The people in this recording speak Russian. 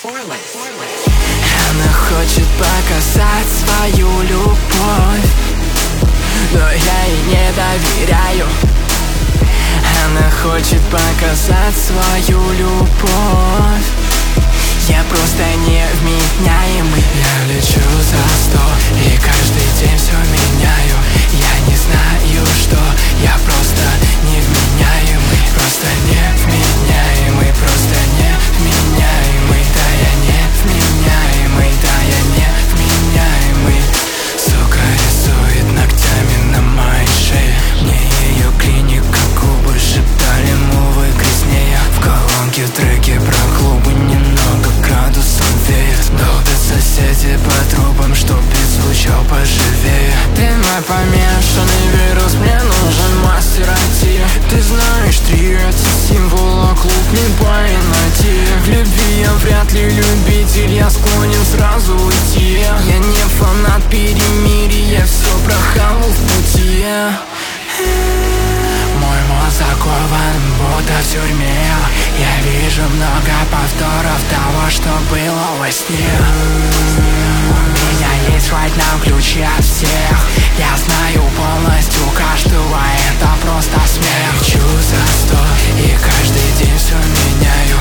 Она хочет показать свою любовь, но я ей не доверяю. Она хочет показать свою любовь. Я просто невменяемый. Я лечу за 100 и каждый день все меняю. Я не знаю, что я просто невменяемый. Просто невменяемый, просто невменяемый. Да, я невменяемый, да, я невменяемый. Сука рисует ногтями на моей шее. Мне ее клиника губы шептали, мувы краснея. В колонке треки про клубы, немного градусов веет. Долбят соседи по трубам, чтоб бит звучал поживее. Ты мой помешанный вирус, мне нужен мастер IT. Ты знаешь, 3 это символа, клуб не найти. В любви я вряд ли любитель, я склонен сразу уйти. Я не фанат перемирия, все прохавал в пути. Мой мозг закован, будто в тюрьме. Я вижу много повторов того, что было во сне. У меня есть right now ключи от всех. Я знаю полностью каждого, это просто смех. Лечу за 100 и каждый день все меняю.